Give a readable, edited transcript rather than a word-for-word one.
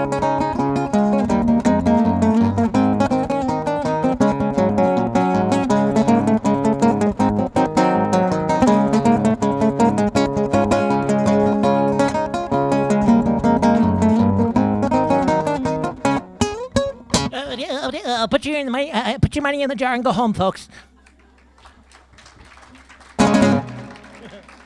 Put your money in the jar and go home, folks.